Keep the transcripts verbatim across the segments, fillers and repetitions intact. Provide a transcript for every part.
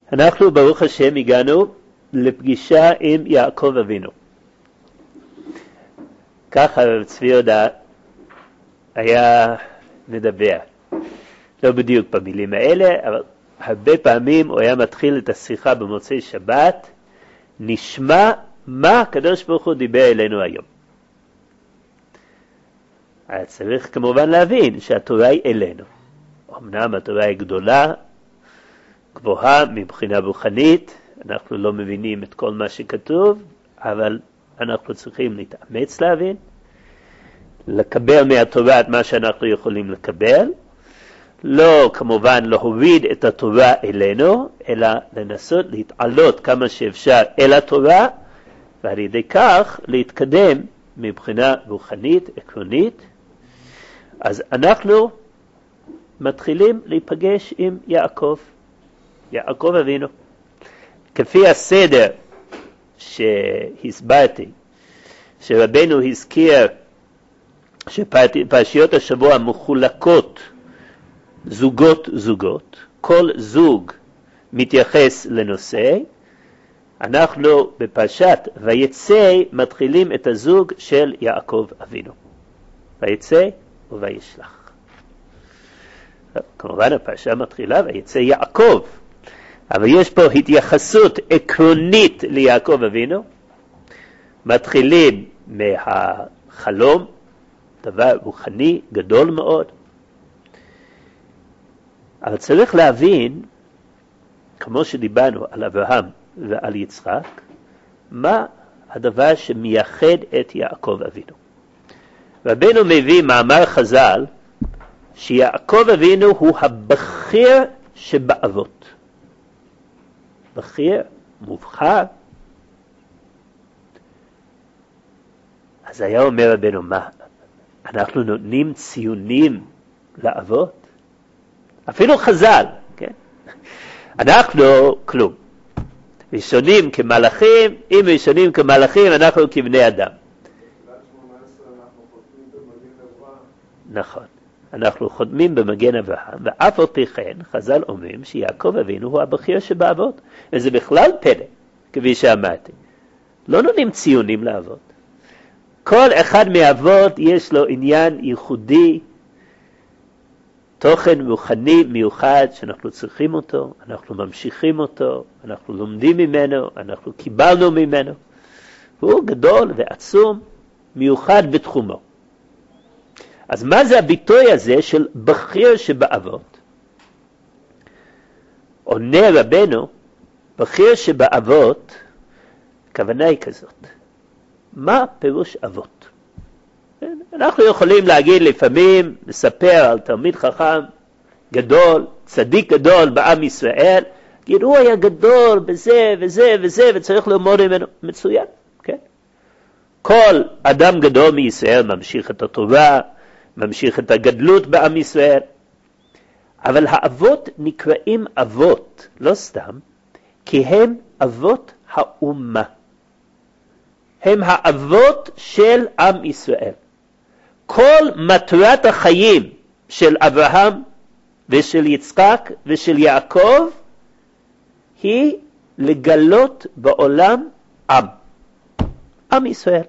אנחנו ברוך השם הגענו לפגישה עם יעקב אבינו. ככה צבי יהודה היה מדבר. לא בדיוק במילים האלה, אבל הרבה פעמים הוא היה מתחיל את השיחה במוצאי שבת, נשמע מה הקדוש ברוך הוא דיבר אלינו היום. היה צריך כמובן להבין שהתורה היא אלינו. אמנם התורה היא גדולה, גבוהה מבחינה רוחנית, אנחנו לא מבינים את כל מה שכתוב, אבל אנחנו צריכים להתאמץ להבין, לקבל מהתורה את מה שאנחנו יכולים לקבל, לא כמובן להוריד את התורה אלינו, אלא לנסות להתעלות כמה שאפשר אל התורה, ועל ידי כך להתקדם מבחינה רוחנית, עקרונית. אז אנחנו מתחילים להיפגש עם יעקב, יעקב אבינו. כפי הסדר שהסברתי, שרבנו הזכיר שפרשיות השבוע מחולקות זוגות זוגות, כל זוג מתייחס לנושא, אנחנו בפרשת ויצא מתחילים את הזוג של יעקב אבינו. ויצא וישלח. כמובן הפרשה מתחילה ויצא יעקב, אבל יש פה התייחסות עקרונית ליעקב אבינו. מתחילים מהחלום, דבר רוחני גדול מאוד. אבל צריך להבין, כמו שדיברנו על אברהם ועל יצחק, מה הדבר שמייחד את יעקב אבינו. רבנו מביא מאמר חז"ל, שיעקב אבינו הוא הבכיר שבאבות. בכיר, מובחר. אז היה אומר רבנו, מה? אנחנו נותנים ציונים לאבות? אפילו חז"ל, כן? אנחנו כלום. ראשונים כמלאכים, אם ראשונים כמלאכים, אנחנו כבני אדם. נכון. אנחנו חותמים במגן אברהם, ואף על פי כן חז"ל אומרים שיעקב אבינו הוא הבכיר שבאבות. וזה בכלל פלא, כפי שאמרתי. לא נותנים ציונים לאבות. כל אחד מהאבות יש לו עניין ייחודי, תוכן רוחני מיוחד שאנחנו צריכים אותו, אנחנו ממשיכים אותו, אנחנו לומדים ממנו, אנחנו קיבלנו ממנו. הוא גדול ועצום, מיוחד בתחומו. אז מה זה הביטוי הזה של בכיר שבאבות? עונה רבנו, בכיר שבאבות, הכוונה היא כזאת. מה פירוש אבות? אנחנו יכולים להגיד לפעמים, לספר על תלמיד חכם גדול, צדיק גדול בעם ישראל, להגיד הוא היה גדול בזה וזה וזה וצריך ללמוד ממנו. מצוין, כן? כל אדם גדול מישראל ממשיך את התורה, ממשיך את הגדלות בעם ישראל. אבל האבות נקראים אבות, לא סתם, כי הם אבות האומה. הם האבות של עם ישראל. כל מטרת החיים של אברהם ושל יצחק ושל יעקב היא לגלות בעולם עם. עם ישראל.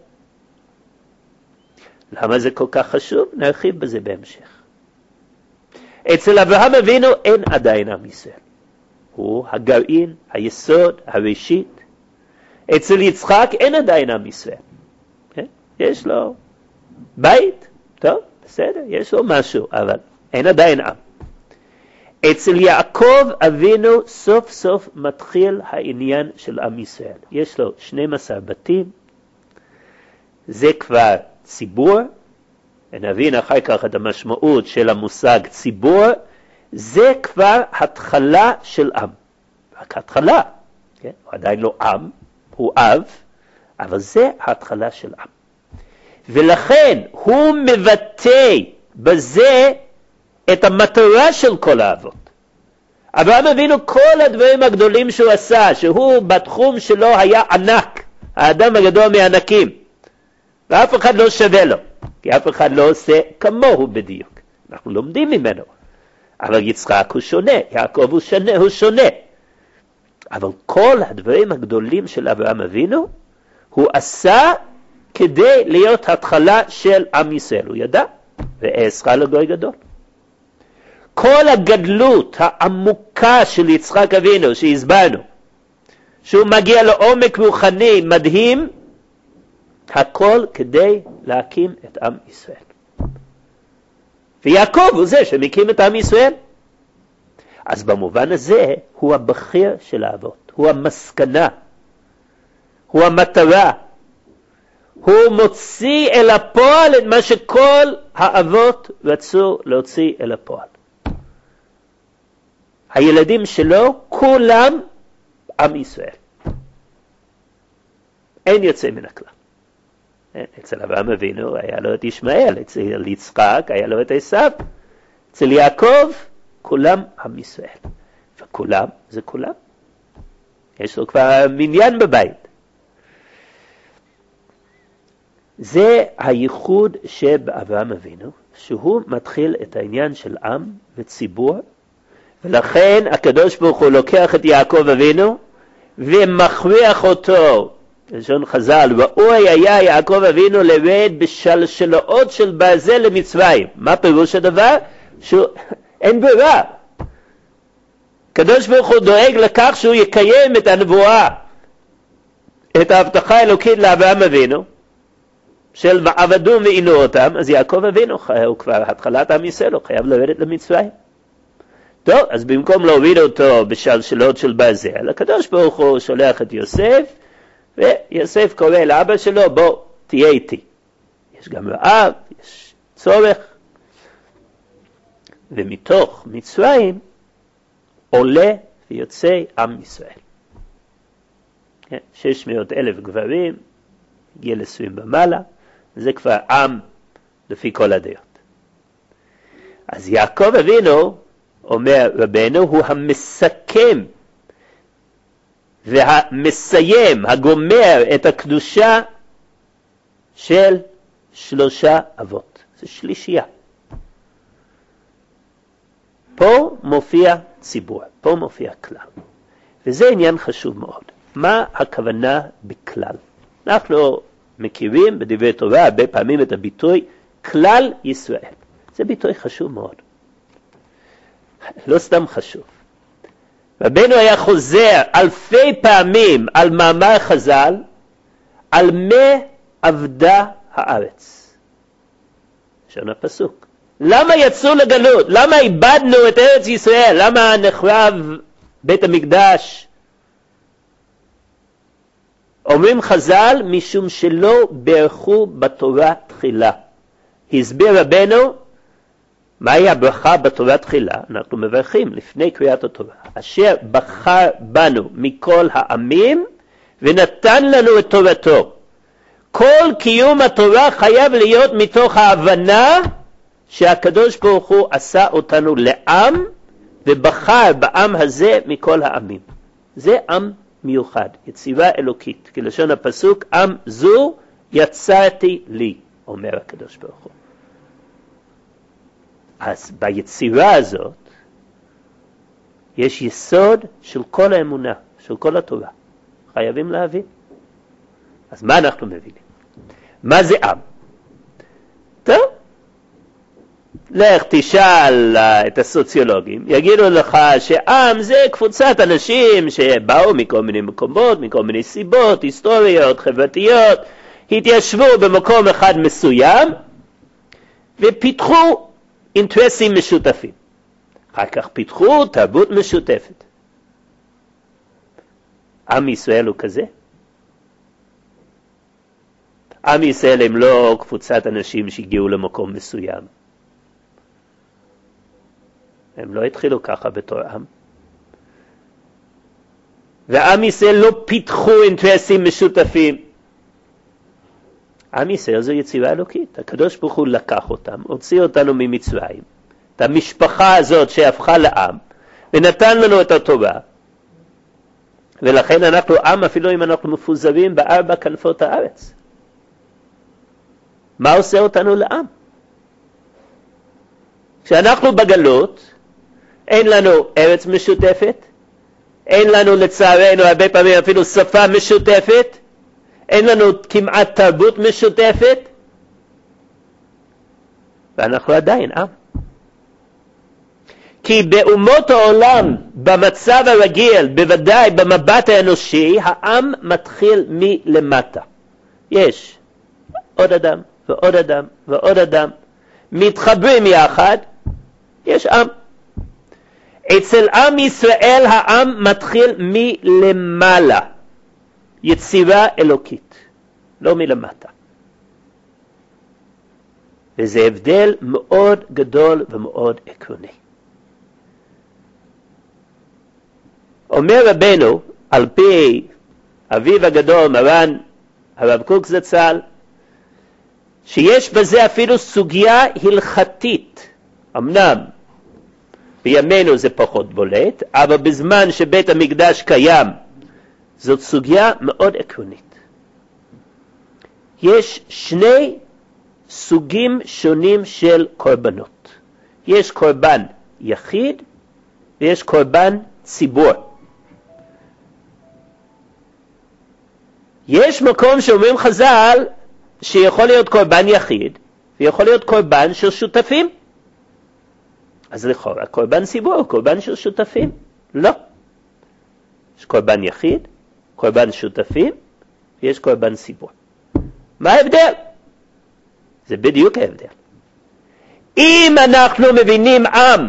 למה זה כל כך חשוב? נרחיב בזה בהמשך. אצל אברהם אבינו אין עדיין עם ישראל. הוא הגרעין, היסוד, הראשית. אצל יצחק אין עדיין עם ישראל. יש לו בית, טוב, בסדר, יש לו משהו, אבל אין עדיין עם. אצל יעקב אבינו סוף סוף מתחיל העניין של עם ישראל. יש לו שנים עשר בתים, זה כבר ציבור, ונבין אחר כך את המשמעות של המושג ציבור, זה כבר התחלה של עם. רק התחלה, כן? הוא עדיין לא עם, הוא אב, אבל זה התחלה של עם. ולכן הוא מבטא בזה את המטרה של כל האבות. אברהם אבינו כל הדברים הגדולים שהוא עשה, שהוא בתחום שלו היה ענק, האדם הגדול מענקים, ואף אחד לא שווה לו, כי אף אחד לא עושה כמוהו בדיוק. אנחנו לומדים ממנו. אבל יצחק הוא שונה, יעקב הוא שונה, הוא שונה. אבל כל הדברים הגדולים של אברהם אבינו, הוא עשה כדי להיות התחלה של עם ישראל. הוא ידע, ואעשך לגוי גדול. כל הגדלות העמוקה של יצחק אבינו שהסברנו, שהוא מגיע לעומק רוחני מדהים, הכל כדי להקים את עם ישראל. ויעקב הוא זה שמקים את עם ישראל. אז במובן הזה הוא הבכיר של האבות, הוא המסקנה, הוא המטרה, הוא מוציא אל הפועל את מה שכל האבות רצו להוציא אל הפועל. הילדים שלו כולם עם ישראל, אין יוצא מן הכלל. אצל אברהם אבינו היה לו את ישמעאל, אצל יצחק היה לו את עשיו, אצל יעקב כולם עם ישראל, וכולם זה כולם, יש לו כבר מניין בבית. זה הייחוד שבאברהם אבינו, שהוא מתחיל את העניין של עם וציבור, ולכן הקדוש ברוך הוא לוקח את יעקב אבינו ומכריח אותו, לשון חז"ל, ראוי היה יעקב אבינו לרד בשלשלאות של ברזל למצרים. מה פירוש הדבר? שאין ברירה. הקדוש ברוך הוא דואג לכך שהוא יקיים את הנבואה, את ההבטחה האלוקית לאברהם אבינו, של עבדו ועינו אותם. אז יעקב אבינו הוא כבר התחלת עם ישראל, הוא חייב לרדת למצרים. טוב, אז במקום להוריד אותו בשלשלות של ברזל, הקדוש ברוך הוא שולח את יוסף, ויוסף קורא לאבא שלו, בוא תהיה איתי. יש גם רעב, יש צורך. ומתוך מצרים עולה ויוצא עם ישראל. שש מאות אלף גברים, גיל עשרים במעלה, זה כבר עם לפי כל הדעות. אז יעקב אבינו, אומר רבנו, הוא המסכם והמסיים, הגומר את הקדושה של שלושה אבות. זה שלישייה. פה מופיע ציבור, פה מופיע כלל. וזה עניין חשוב מאוד. מה הכוונה בכלל? אנחנו מכירים בדברי תורה הרבה פעמים את הביטוי כלל ישראל. זה ביטוי חשוב מאוד. לא סתם חשוב. רבנו היה חוזר אלפי פעמים על מאמר חז"ל, על מה עבדה הארץ. לשון הפסוק. למה יצאו לגלות? למה איבדנו את ארץ ישראל? למה נחרב בית המקדש? אומרים חז"ל, משום שלא ברכו בתורה תחילה. הסביר רבנו, מהי הברכה בתורה תחילה? אנחנו מברכים לפני קריאת התורה. אשר בחר בנו מכל העמים ונתן לנו את תורתו. כל קיום התורה חייב להיות מתוך ההבנה שהקדוש ברוך הוא עשה אותנו לעם ובחר בעם הזה מכל העמים. זה עם מיוחד, יצירה אלוקית. כלשון הפסוק, עם זו יצרתי לי, אומר הקדוש ברוך הוא. אז ביצירה הזאת יש יסוד של כל האמונה, של כל התורה. חייבים להבין. אז מה אנחנו מבינים? מה זה עם? טוב, לך תשאל את הסוציולוגים, יגידו לך שעם זה קבוצת אנשים שבאו מכל מיני מקומות, מכל מיני סיבות, היסטוריות, חברתיות, התיישבו במקום אחד מסוים, ופיתחו אינטרסים משותפים. אחר כך פיתחו תרבות משותפת. עם ישראל הוא כזה? עם ישראל הם לא קבוצת אנשים שהגיעו למקום מסוים. הם לא התחילו ככה בתור עם. ועם ישראל לא פיתחו אינטרסים משותפים. עם ישראל זו יצירה אלוקית. הקדוש ברוך הוא לקח אותם, הוציא אותנו ממצרים, את המשפחה הזאת שהפכה לעם, ונתן לנו את התורה. ולכן אנחנו עם אפילו אם אנחנו מפוזרים בארבע כנפות הארץ. מה עושה אותנו לעם? כשאנחנו בגלות, אין לנו ארץ משותפת, אין לנו לצערנו הרבה פעמים אפילו שפה משותפת, אין לנו כמעט תרבות משותפת, ואנחנו עדיין עם. כי באומות העולם, במצב הרגיל, בוודאי במבט האנושי, העם מתחיל מלמטה. יש עוד אדם ועוד אדם ועוד אדם, מתחברים יחד, יש עם. אצל עם ישראל העם מתחיל מלמעלה, יצירה אלוקית, לא מלמטה. וזה הבדל מאוד גדול ומאוד עקרוני. אומר רבנו, על פי אביו הגדול מרן הרב קוק זצ"ל, שיש בזה אפילו סוגיה הלכתית. אמנם בימינו זה פחות בולט, אבל בזמן שבית המקדש קיים, זאת סוגיה מאוד עקרונית. יש שני סוגים שונים של קורבנות. יש קורבן יחיד ויש קורבן ציבור. יש מקום שאומרים חז"ל שיכול להיות קורבן יחיד ויכול להיות קורבן של שותפים. אז לכאורה קורבן ציבור, קורבן של שותפים. לא. יש קורבן יחיד, קורבן שותפים, ויש קורבן ציבור. מה ההבדל? זה בדיוק ההבדל. אם אנחנו מבינים עם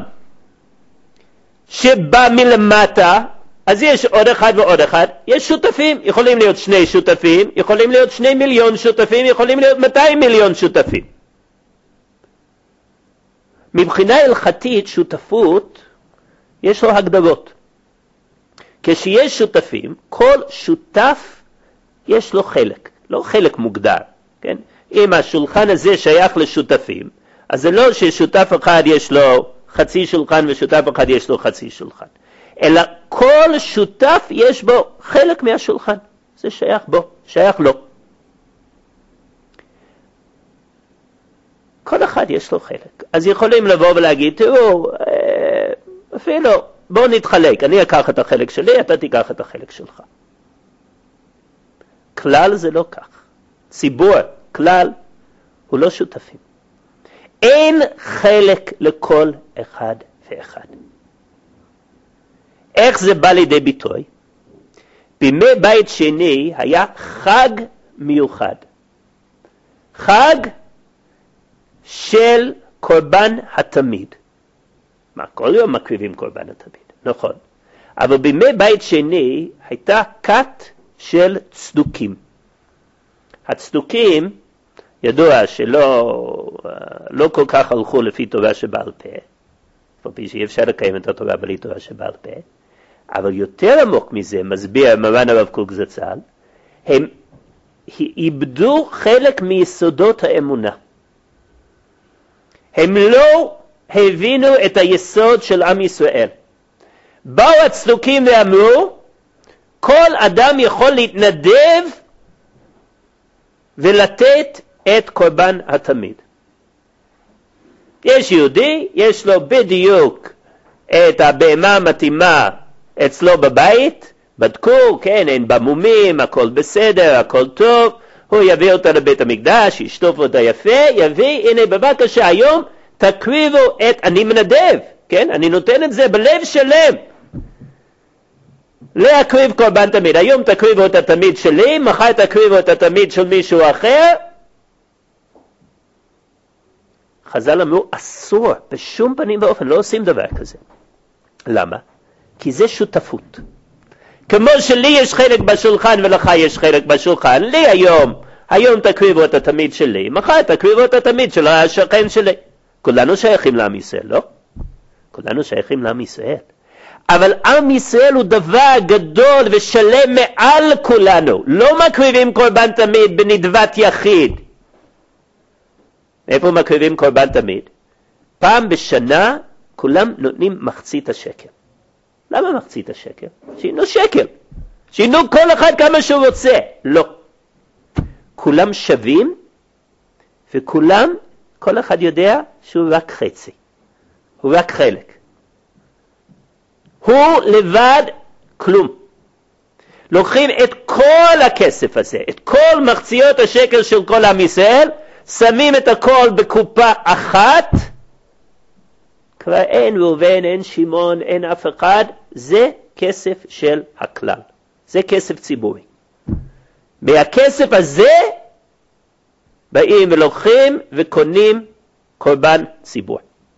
שבא מלמטה, אז יש עוד אחד ועוד אחד, יש שותפים, יכולים להיות שני שותפים, יכולים להיות שני מיליון שותפים, יכולים להיות מאתיים מיליון שותפים. מבחינה הלכתית שותפות יש לו הגדרות. כשיש שותפים, כל שותף יש לו חלק, לא חלק מוגדר, כן? אם השולחן הזה שייך לשותפים, אז זה לא ששותף אחד יש לו חצי שולחן ושותף אחד יש לו חצי שולחן, אלא כל שותף יש בו חלק מהשולחן, זה שייך בו, שייך לו. כל אחד יש לו חלק. אז יכולים לבוא ולהגיד, תראו, אפילו בואו נתחלק, אני אקח את החלק שלי, אתה תיקח את החלק שלך. כלל זה לא כך. ציבור, כלל, הוא לא שותפים. אין חלק לכל אחד ואחד. איך זה בא לידי ביטוי? בימי בית שני היה חג מיוחד. חג של קורבן התמיד. מה, כל יום מקריבים קורבן התמיד, נכון. אבל בימי בית שני הייתה כת של צדוקים. הצדוקים, ידוע שלא לא כל כך הלכו לפי תורה שבעל פה, לפי שאי אפשר לקיים את התורה בלי תורה שבעל פה, אבל יותר עמוק מזה, מסביר מרן הרב קוק זצ"ל, הם איבדו חלק מיסודות האמונה. הם לא הבינו את היסוד של עם ישראל. באו הצדוקים ואמרו, כל אדם יכול להתנדב ולתת את קורבן התמיד. יש יהודי, יש לו בדיוק את הבהמה המתאימה אצלו בבית, בדקו, כן, אין בה מומים, הכל בסדר, הכל טוב, הוא יביא אותה לבית המקדש, ישטוף אותה יפה, יביא, הנה בבקשה היום, תקריבו את, אני מנדב, כן, אני נותן את זה בלב שלם, להקריב קורבן תמיד. היום תקריבו את התמיד שלי, מחר תקריבו את התמיד של מישהו אחר. חז"ל אמרו, אסור, בשום פנים ואופן, לא עושים דבר כזה. למה? כי זה שותפות. כמו שלי יש חלק בשולחן ולך יש חלק בשולחן, לי היום, היום תקריבו את התמיד שלי, מחר תקריבו את התמיד של השכן שלי. כולנו שייכים לעם ישראל, לא? כולנו שייכים לעם ישראל. אבל עם ישראל הוא דבר גדול ושלם מעל כולנו. לא מקריבים קורבן תמיד בנדבת יחיד. איפה מקריבים קורבן תמיד? פעם בשנה כולם נותנים מחצית השקל. למה מחצית השקל? שינו שקל. שינו כל אחד כמה שהוא רוצה. לא. כולם שווים, וכולם, כל אחד יודע שהוא רק חצי. הוא רק חלק. הוא לבד כלום. לוקחים את כל הכסף הזה, את כל מחציות השקל של כל עם ישראל, שמים את הכל בקופה אחת, כבר אין ראובן, אין שמעון, אין אף אחד, זה כסף של הכלל. זה כסף ציבורי. מהכסף הזה באים ולוקחים וקונים קורבן ציבור.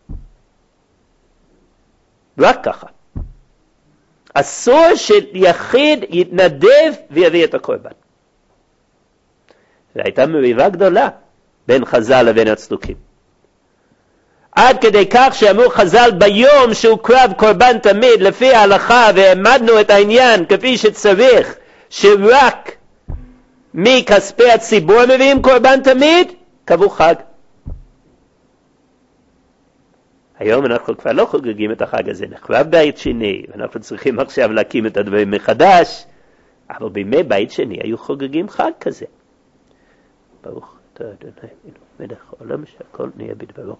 רק ככה. אסור שיחיד יתנדב ויביא את הקורבן. והייתה מריבה גדולה בין חז"ל לבין הצדוקים. עד כדי כך שאמרו חז"ל ביום שהוקרב קורבן תמיד לפי ההלכה והעמדנו את העניין כפי שצריך, שרק מכספי הציבור מביאים קורבן תמיד, קבעו חג. היום אנחנו כבר לא חוגגים את החג הזה, נחרב בית שני, ואנחנו צריכים עכשיו להקים את הדברים מחדש, אבל בימי בית שני היו חוגגים חג כזה. ברוך אתה אדוני אלוהינו מלך העולם שהכל נהיה בדברו.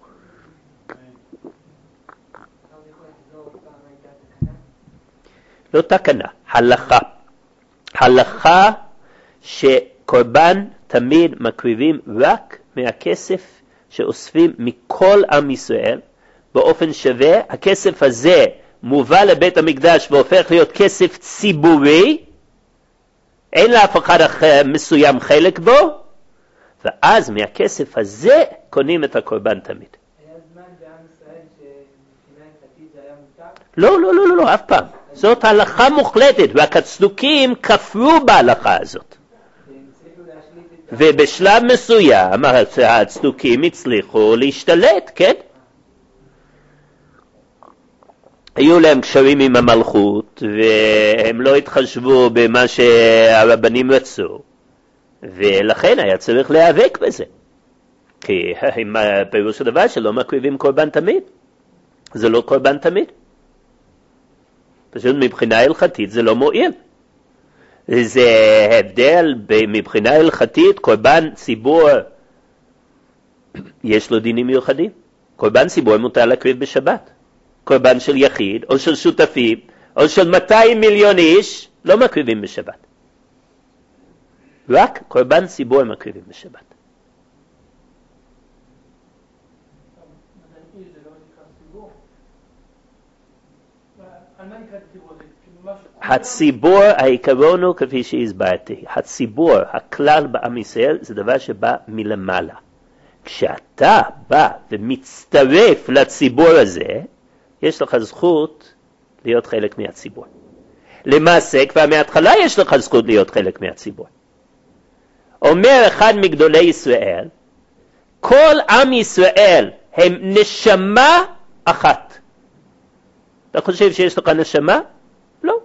לא תקנה, הלכה. הלכה שקורבן תמיד מקריבים רק מהכסף שאוספים מכל עם ישראל באופן שווה. הכסף הזה מובא לבית המקדש והופך להיות כסף ציבורי, אין לאף אחד אחר מסוים חלק בו, ואז מהכסף הזה קונים את הקורבן תמיד. היה זמן בעם ישראל שמבחינה הלכתית זה היה מותר? לא, לא, לא, לא, אף פעם. זאת הלכה מוחלטת, רק הצדוקים כפרו בהלכה הזאת. ובשלב מסוים הצדוקים הצליחו להשתלט, כן? היו להם קשרים עם המלכות, והם לא התחשבו במה שהרבנים רצו, ולכן היה צריך להיאבק בזה. כי עם פירוש הדבר שלא מקריבים קורבן תמיד. זה לא קורבן תמיד. פשוט מבחינה הלכתית זה לא מועיל. זה הבדל מבחינה הלכתית, קורבן ציבור יש לו דינים מיוחדים. קורבן ציבור מותר להקריב בשבת. קורבן של יחיד או של שותפים או של מאתיים מיליון איש לא מקריבים בשבת. רק קורבן ציבור מקריבים בשבת. הציבור, העיקרון הוא כפי שהסברתי, הציבור, הכלל בעם ישראל זה דבר שבא מלמעלה. כשאתה בא ומצטרף לציבור הזה, יש לך זכות להיות חלק מהציבור. למעשה, כבר מההתחלה יש לך זכות להיות חלק מהציבור. אומר אחד מגדולי ישראל, כל עם ישראל הם נשמה אחת. אתה חושב שיש לך נשמה? לא.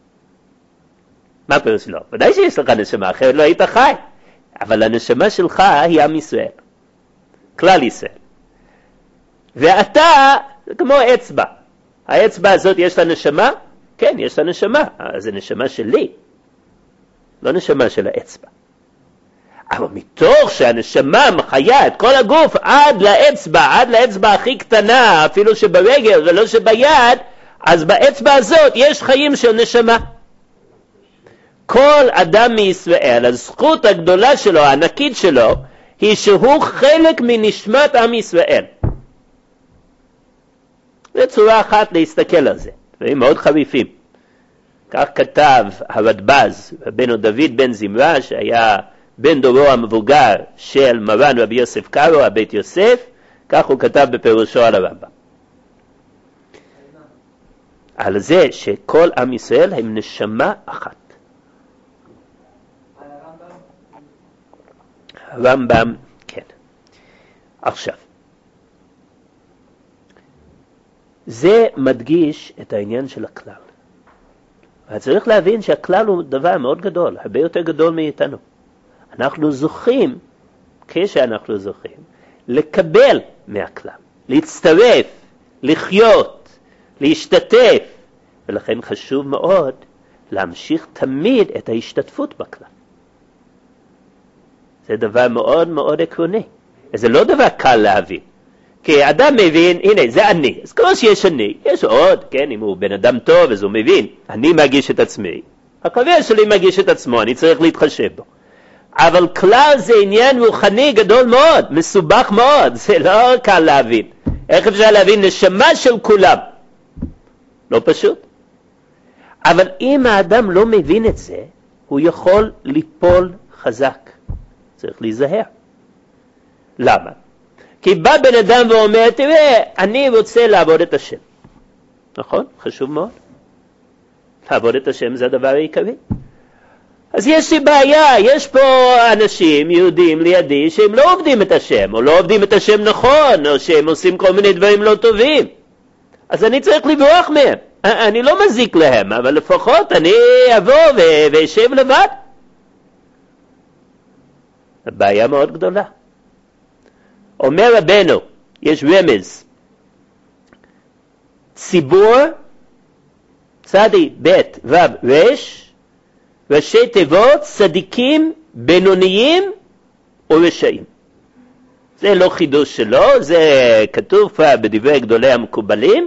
מה פירוש לא? ודאי שיש לך נשמה, אחרת לא היית חי. אבל הנשמה שלך היא עם ישראל. כלל ישראל. ואתה, זה כמו אצבע. האצבע הזאת יש לה נשמה? כן, יש לה נשמה. זה נשמה שלי. לא נשמה של האצבע. אבל מתוך שהנשמה מחיה את כל הגוף עד לאצבע, עד לאצבע הכי קטנה, אפילו שברגל ולא שביד, אז באצבע הזאת יש חיים של נשמה. כל אדם מישראל, הזכות הגדולה שלו, הענקית שלו, היא שהוא חלק מנשמת עם ישראל. זו צורה אחת להסתכל על זה, דברים מאוד חריפים. כך כתב הרדב"ז, רבנו דוד בן זמרה, שהיה בן דורו המבוגר של מרן רבי יוסף קארו, הבית יוסף, כך הוא כתב בפירושו על הרמב"ם. על זה שכל עם ישראל הם נשמה אחת. הרמב"ם, כן. עכשיו, זה מדגיש את העניין של הכלל. צריך להבין שהכלל הוא דבר מאוד גדול, הרבה יותר גדול מאיתנו. אנחנו זוכים, כשאנחנו זוכים, לקבל מהכלל, להצטרף, לחיות, להשתתף, ולכן חשוב מאוד להמשיך תמיד את ההשתתפות בכלל. זה דבר מאוד מאוד עקרוני. זה לא דבר קל להבין. כי אדם מבין, הנה, זה אני. אז כמו שיש אני, יש עוד, כן, אם הוא בן אדם טוב, אז הוא מבין, אני מגיש את עצמי, החבר שלי מגיש את עצמו, אני צריך להתחשב בו. אבל כלל זה עניין רוחני גדול מאוד, מסובך מאוד, זה לא קל להבין. איך אפשר להבין נשמה של כולם? לא פשוט. אבל אם האדם לא מבין את זה, הוא יכול ליפול חזק. צריך להיזהר. למה? כי בא בן אדם ואומר, תראה, אני רוצה לעבוד את השם. נכון? חשוב מאוד. לעבוד את השם זה הדבר העיקרי. אז יש לי בעיה, יש פה אנשים יהודים לידי שהם לא עובדים את השם, או לא עובדים את השם נכון, או שהם עושים כל מיני דברים לא טובים. אז אני צריך לברוח מהם. אני לא מזיק להם, אבל לפחות אני אבוא ואשב לבד. הבעיה מאוד גדולה. אומר רבנו, יש רמז, ציבור, צדי בית רב רש, ראשי תיבות, צדיקים, בינוניים ורשעים. זה לא חידוש שלו, זה כתוב כבר בדברי גדולי המקובלים,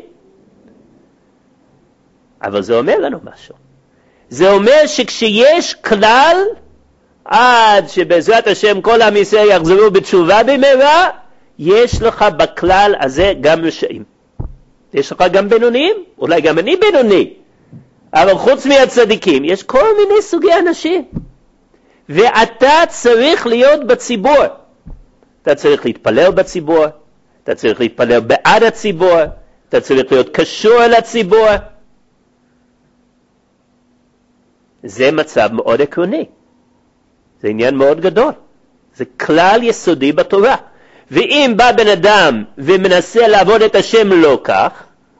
אבל זה אומר לנו משהו. זה אומר שכשיש כלל, עד שבעזרת השם כל עם ישראל יחזרו בתשובה במהרה, יש לך בכלל הזה גם רשעים. יש לך גם בינוניים, אולי גם אני בינוני. אבל חוץ מהצדיקים, יש כל מיני סוגי אנשים. ואתה צריך להיות בציבור. אתה צריך להתפלל בציבור, אתה צריך להתפלל בעד הציבור, אתה צריך להיות קשור לציבור. זה מצב מאוד עקרוני. זה עניין מאוד גדול. זה כלל יסודי בתורה. ואם בא בן אדם ומנסה לעבוד את השם לא כך,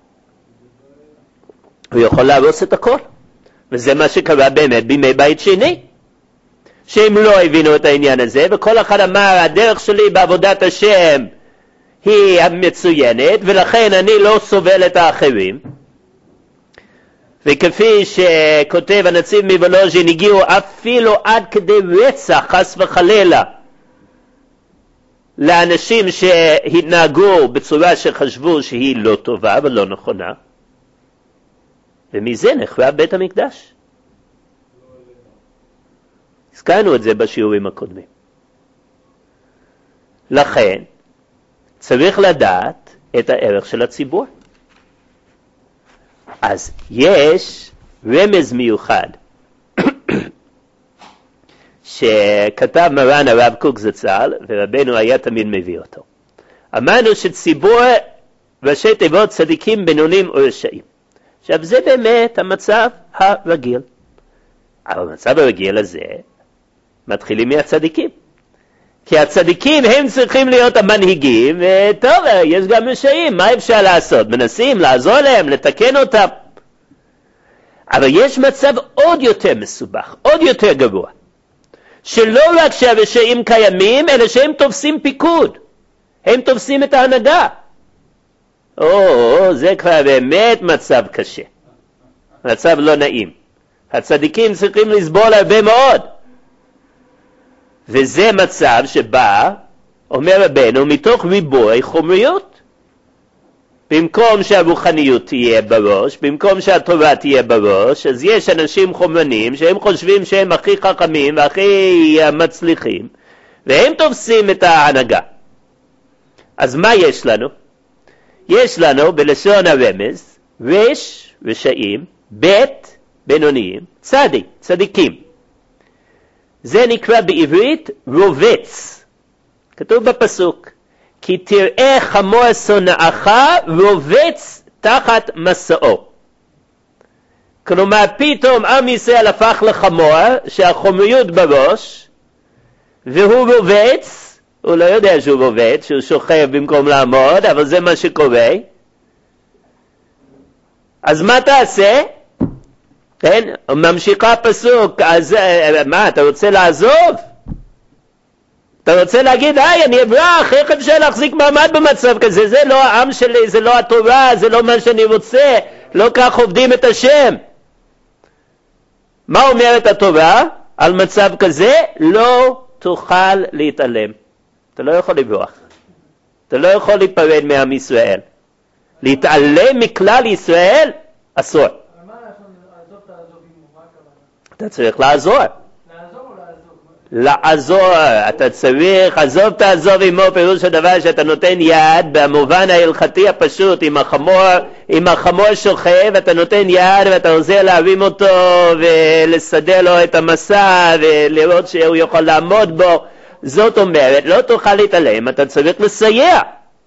הוא יכול להרוס את הכל. וזה מה שקרה באמת בימי בית שני. שהם לא הבינו את העניין הזה, וכל אחד אמר, הדרך שלי בעבודת השם היא המצוינת, ולכן אני לא סובל את האחרים. וכפי שכותב הנציב מוולוז'ין, הגיעו אפילו עד כדי רצח, חס וחלילה, לאנשים שהתנהגו בצורה שחשבו שהיא לא טובה ולא נכונה. ומזה נחרב בית המקדש. הזכרנו את זה בשיעורים הקודמים. לכן, צריך לדעת את הערך של הציבור. אז יש רמז מיוחד שכתב מרן הרב קוק זצ"ל, ורבנו היה תמיד מביא אותו. אמרנו שציבור ראשי תיבות צדיקים, בינונים ורשעים. עכשיו זה באמת המצב הרגיל. אבל המצב הרגיל הזה מתחילים מהצדיקים. כי הצדיקים הם צריכים להיות המנהיגים, וטוב, יש גם רשעים, מה אפשר לעשות? מנסים לעזור להם, לתקן אותם. אבל יש מצב עוד יותר מסובך, עוד יותר גרוע. שלא רק שהרשעים קיימים, אלא שהם תופסים פיקוד. הם תופסים את ההנהגה. או, זה כבר באמת מצב קשה. מצב לא נעים. הצדיקים צריכים לסבול הרבה מאוד. וזה מצב שבא, אומר רבנו, מתוך ריבוי חומריות. במקום שהרוחניות תהיה בראש, במקום שהתורה תהיה בראש, אז יש אנשים חומרנים שהם חושבים שהם הכי חכמים והכי מצליחים, והם תופסים את ההנהגה. אז מה יש לנו? יש לנו בלשון הרמז, רש, רשעים, בית, בינוניים, צדי, צדיקים. זה נקרא בעברית רובץ. כתוב בפסוק, כי תראה חמור שונאך רובץ תחת מסעו. כלומר, פתאום עם ישראל הפך לחמור, שהחומריות בראש, והוא רובץ, הוא לא יודע שהוא רובץ, שהוא שוכב במקום לעמוד, אבל זה מה שקורה. אז מה תעשה? כן, ממשיכה הפסוק, אז מה, אתה רוצה לעזוב? אתה רוצה להגיד, היי, אני אברח, איך אפשר להחזיק מעמד במצב כזה? זה לא העם שלי, זה לא התורה, זה לא מה שאני רוצה, לא כך עובדים את השם. מה אומרת התורה על מצב כזה? לא תוכל להתעלם. אתה לא יכול לברוח. אתה אתה לא יכול להיפרד מעם ישראל. להתעלם מכלל ישראל, אסור. אבל מה לעזוב תעזוב עמו? מה הכוונה? אתה צריך לעזור. לעזור או לעזוב? לעזור, אתה צריך, עזוב תעזוב עמו, פירוש הדבר שאתה נותן יד במובן ההלכתי הפשוט, עם החמור, עם החמור שוכב, אתה נותן יד ואתה עוזר להרים אותו ולסדר לו את המסע ולראות שהוא יכול לעמוד בו. זאת אומרת, לא תוכל להתעלם, אתה צריך לסייע.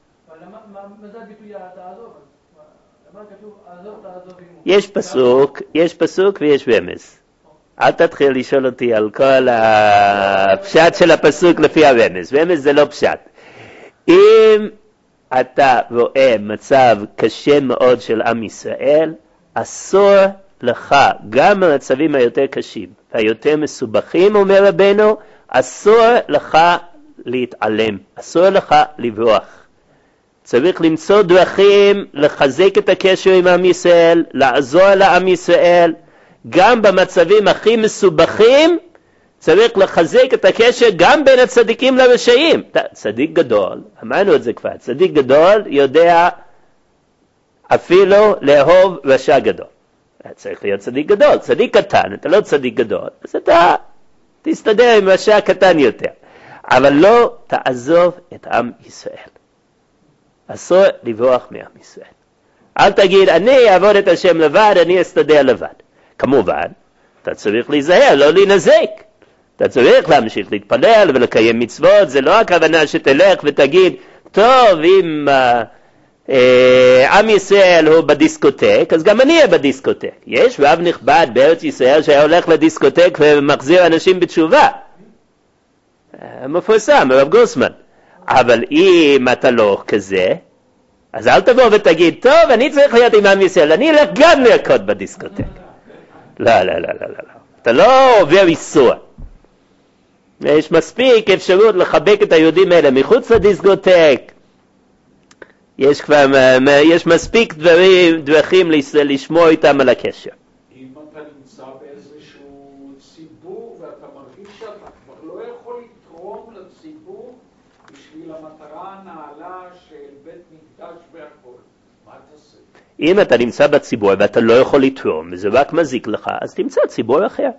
מה זה הביטוי תעזוב? למה כתוב עזוב תעזוב עמו? יש פסוק, יש פסוק ויש רמז. אל תתחיל לשאול אותי על כל הפשט של הפסוק לפי הרמז. רמז זה לא פשט. אם אתה רואה מצב קשה מאוד של עם ישראל, אסור לך, גם במצבים היותר קשים והיותר מסובכים, אומר רבנו, אסור לך להתעלם, אסור לך לברוח. צריך למצוא דרכים לחזק את הקשר עם עם ישראל, לעזור לעם ישראל, גם במצבים הכי מסובכים, צריך לחזק את הקשר גם בין הצדיקים לרשעים. צדיק גדול, אמרנו את זה כבר, צדיק גדול יודע אפילו לאהוב רשע גדול. צריך להיות צדיק גדול, צדיק קטן, אתה לא צדיק גדול, אז אתה תסתדר עם רשע קטן יותר. אבל לא תעזוב את עם ישראל. אסור לברוח מעם ישראל. אל תגיד, אני אעבוד את השם לבד, אני אסתדר לבד. כמובן, אתה צריך להיזהר, לא להינזק. אתה צריך להמשיך להתפלל ולקיים מצוות. זה לא הכוונה שתלך ותגיד, טוב, אם uh, uh, עם ישראל הוא בדיסקוטק, אז גם אני אהיה בדיסקוטק. יש רב נכבד בארץ ישראל שהיה הולך לדיסקוטק ומחזיר אנשים בתשובה. Uh, מפורסם, רב גוסמן. אבל אם אתה לא כזה, אז אל תבוא ותגיד, טוב, אני צריך להיות עם עם ישראל, אני אלך גם לרקוד בדיסקוטק. לא, לא, לא, לא, לא. אתה לא עובר איסור. יש מספיק אפשרות לחבק את היהודים האלה מחוץ לדיסקוטק. יש כבר, יש מספיק דברים, דרכים לשמור איתם על הקשר. אם אתה נמצא באיזשהו ציבור ואתה מרגיש שאתה כבר לא יכול לתרום לציבור בשביל המטרה הנעלה של בית מקדש והכל, מה תעשה? אם אתה נמצא בציבור ואתה לא יכול לתרום וזה רק מזיק לך, אז תמצא ציבור אחר.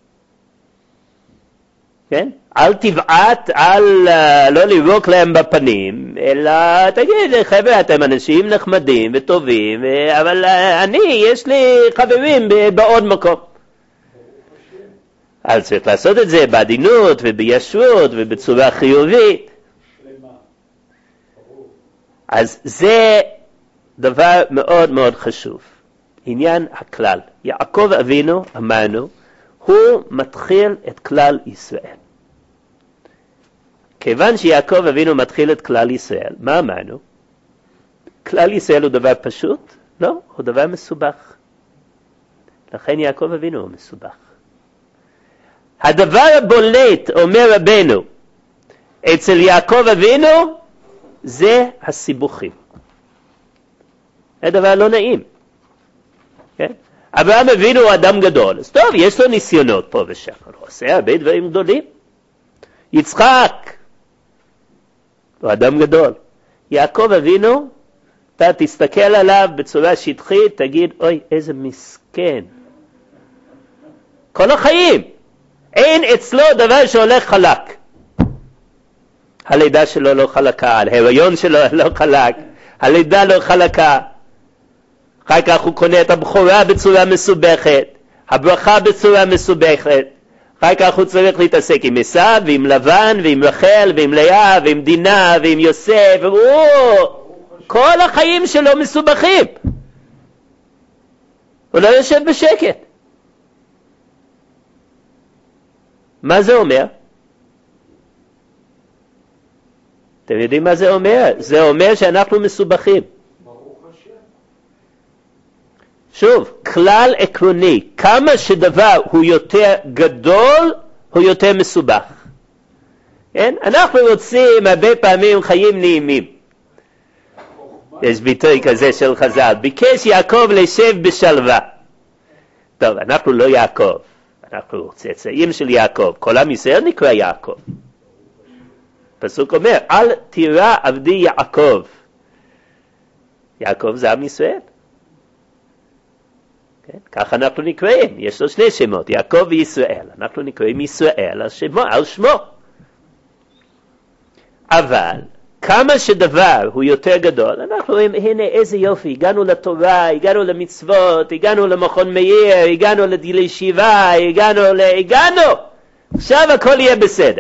כן? אל תבעט, אל uh, לא לירוק להם בפנים, אלא תגיד, חבר'ה, אתם אנשים נחמדים וטובים, ו... אבל uh, אני, יש לי חברים בעוד מקום. אז צריך לעשות את זה בעדינות ובישרות ובצורה חיובית. אז זה דבר מאוד מאוד חשוב. עניין הכלל. יעקב אבינו, אמרנו, הוא מתחיל את כלל ישראל. כיוון שיעקב אבינו מתחיל את כלל ישראל, מה אמרנו? כלל ישראל הוא דבר פשוט? לא, הוא דבר מסובך. לכן יעקב אבינו הוא מסובך. הדבר הבולט, אומר רבנו, אצל יעקב אבינו, זה הסיבוכים. זה דבר לא נעים. כן? אברהם אבינו הוא אדם גדול, אז טוב, יש לו ניסיונות פה ושם, הוא עושה הרבה דברים גדולים. יצחק, הוא אדם גדול. יעקב אבינו, אתה תסתכל עליו בצורה שטחית, תגיד, אוי, איזה מסכן. כל החיים, אין אצלו דבר שהולך חלק. הלידה שלו לא חלקה, ההיריון שלו לא חלק, הלידה לא חלקה. אחר כך הוא קונה את הבכורה בצורה מסובכת, הברכה בצורה מסובכת. אחר כך הוא צריך להתעסק עם עשיו ועם לבן ועם רחל ועם לאה ועם דינה ועם יוסף. והוא, כל החיים שלו מסובכים. הוא לא יושב בשקט. מה זה אומר? אתם יודעים מה זה אומר? זה אומר שאנחנו מסובכים. שוב, כלל עקרוני, כמה שדבר הוא יותר גדול, הוא יותר מסובך. כן? אנחנו רוצים הרבה פעמים חיים נעימים. יש ביטוי כזה של חז"ל, ביקש יעקב לשב בשלווה. טוב, אנחנו לא יעקב, אנחנו צאצאים של יעקב, כל עם ישראל נקרא יעקב. הפסוק אומר, אל תירא עבדי יעקב. יעקב זה עם ישראל. כן? ככה אנחנו נקראים, יש לו שני שמות, יעקב וישראל. אנחנו נקראים ישראל על שמו, על שמו. אבל כמה שדבר הוא יותר גדול, אנחנו רואים, הנה איזה יופי, הגענו לתורה, הגענו למצוות, הגענו למכון מאיר, הגענו לדילי ישיבה, הגענו ל... הגענו! עכשיו הכל יהיה בסדר.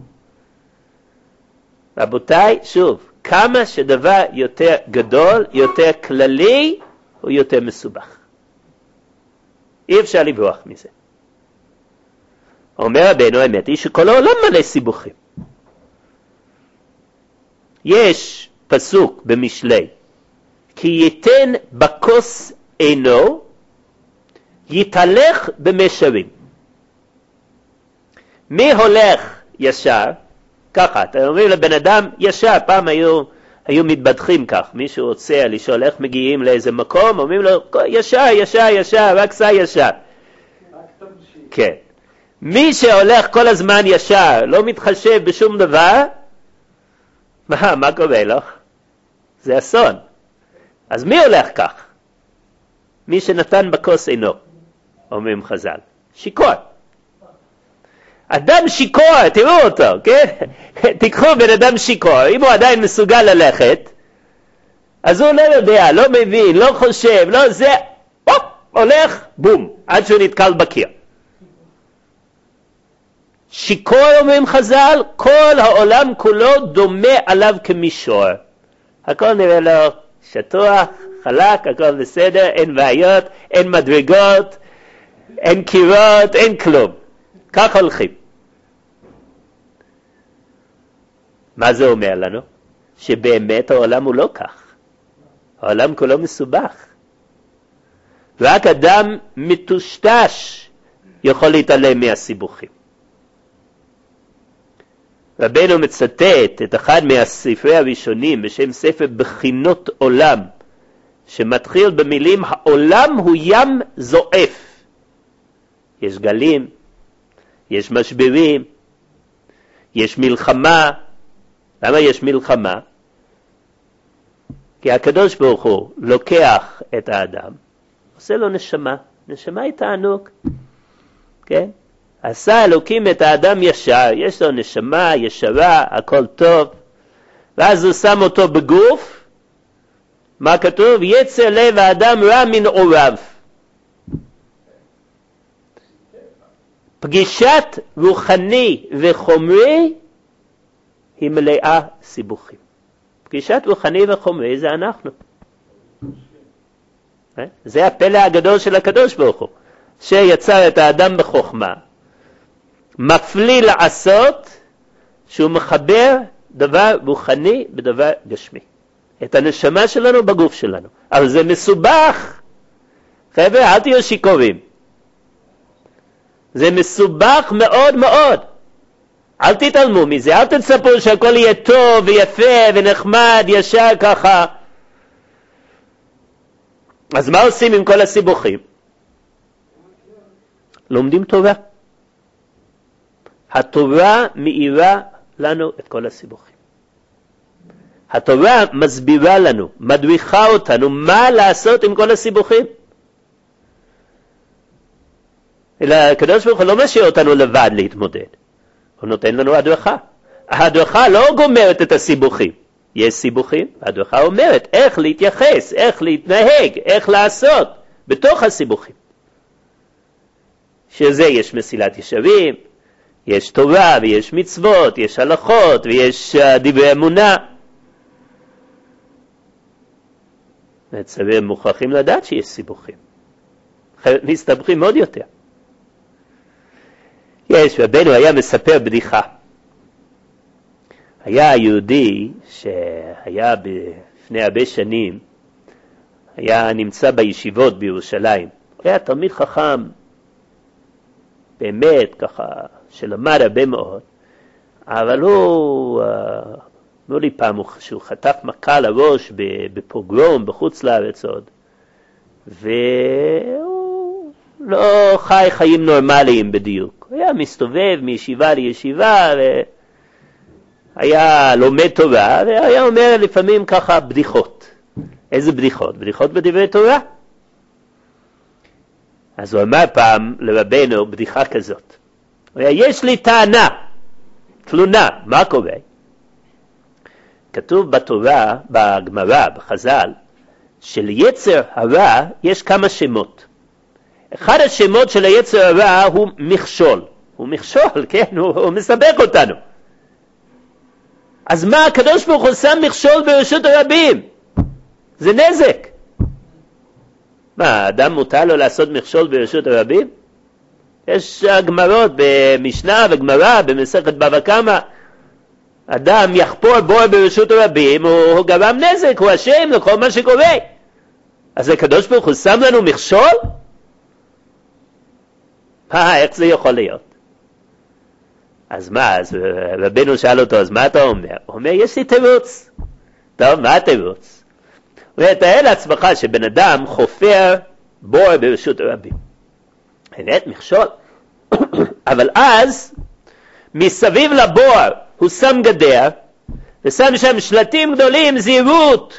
רבותיי, שוב, כמה שדבר יותר גדול, יותר כללי, הוא יותר מסובך. אי אפשר לברוח מזה. אומר רבנו, האמת היא שכל העולם מלא סיבוכים. יש פסוק במשלי, כי ייתן בכוס עינו, יתהלך במישרים. מי הולך ישר? ככה, אתה אומר לבן אדם ישר, פעם היו, היו מתבדחים כך, מישהו רוצה לשאול איך מגיעים לאיזה מקום, אומרים לו ישר, ישר, ישר, רק סע ישר. כן. מי שהולך כל הזמן ישר, לא מתחשב בשום דבר, מה, מה קורה לו? זה אסון. אז מי הולך כך? מי שנתן בכוס עינו, אומרים חז"ל. שיכור. אדם שיכור, תראו אותו, כן? תיקחו בן אדם שיכור, אם הוא עדיין מסוגל ללכת, אז הוא לא יודע, לא מבין, לא חושב, לא זה, הופ, הולך, בום, עד שהוא נתקל בקיר. שיכור, אומרים חז"ל, כל העולם כולו דומה עליו כמישור. הכל נראה לו שטוח, חלק, הכל בסדר, אין בעיות, אין מדרגות, אין קירות, אין כלום. כך הולכים. מה זה אומר לנו? שבאמת העולם הוא לא כך. העולם כולו מסובך. רק אדם מטושטש יכול להתעלם מהסיבוכים. רבנו מצטט את אחד מהספרי הראשונים בשם ספר בחינות עולם, שמתחיל במילים, העולם הוא ים זועף. יש גלים, יש משברים, יש מלחמה. למה יש מלחמה? כי הקדוש ברוך הוא לוקח את האדם, עושה לו נשמה, נשמה היא תענוג, כן? עשה אלוקים את האדם ישר, יש לו נשמה ישרה, הכל טוב, ואז הוא שם אותו בגוף, מה כתוב? יצר לב האדם רע מנעוריו. פגישת רוחני וחומרי היא מלאה סיבוכים. פגישת רוחני וחומרי זה אנחנו. זה הפלא הגדול של הקדוש ברוך הוא, שיצר את האדם בחוכמה, מפליא לעשות שהוא מחבר דבר רוחני בדבר גשמי. את הנשמה שלנו בגוף שלנו. אבל זה מסובך. חבר'ה, אל תהיו שיכורים. זה מסובך מאוד מאוד. אל תתעלמו מזה, אל תצפו שהכל יהיה טוב ויפה ונחמד, ישר ככה. אז מה עושים עם כל הסיבוכים? לומדים תורה. התורה מאירה לנו את כל הסיבוכים. התורה מסבירה לנו, מדריכה אותנו, מה לעשות עם כל הסיבוכים. אלא הקדוש ברוך הוא לא משאיר אותנו לבד להתמודד. הוא נותן לנו הדרכה. ההדרכה לא גומרת את הסיבוכים. יש סיבוכים, ההדרכה אומרת איך להתייחס, איך להתנהג, איך לעשות בתוך הסיבוכים. שזה יש מסילת ישרים, יש תורה ויש מצוות, יש הלכות ויש דברי אמונה. וצריך מוכרחים לדעת שיש סיבוכים. מסתבכים עוד יותר. יש, רבנו היה מספר בדיחה. היה יהודי שהיה לפני הרבה שנים, היה נמצא בישיבות בירושלים. הוא היה תלמיד חכם, באמת ככה, שלמד הרבה מאוד, אבל הוא, אמרו לי פעם, שהוא חטף מכה לראש בפוגרום בחוץ לארץ עוד, והוא לא חי חיים נורמליים בדיוק. הוא היה מסתובב מישיבה לישיבה, היה לומד תורה, והיה אומר לפעמים ככה בדיחות. איזה בדיחות? בדיחות בדברי תורה. אז הוא אמר פעם לרבנו בדיחה כזאת. הוא אומר, יש לי טענה, תלונה, מה קורה? כתוב בתורה, בגמרא, בחז"ל, שליצר הרע יש כמה שמות. אחד השמות של היצר הרע הוא מכשול. הוא מכשול, כן, הוא, הוא מסבך אותנו. אז מה, הקדוש ברוך הוא שם מכשול ברשות הרבים? זה נזק. מה, אדם מותר לו לעשות מכשול ברשות הרבים? יש גמרות במשנה וגמרא במסכת בבא קמא. אדם יחפור בור ברשות הרבים, הוא, הוא גרם נזק, הוא אשם לכל מה שקורה. אז הקדוש ברוך הוא שם לנו מכשול? אה, איך זה יכול להיות? אז מה, אז רבנו שאל אותו, אז מה אתה אומר? הוא אומר, יש לי תירוץ. טוב, מה התירוץ? הוא אומר, תאר לעצמך שבן אדם חופר בור ברשות הרבים. באמת מכשול. אבל אז, מסביב לבור, הוא שם גדר, ושם שם שלטים גדולים, זהירות.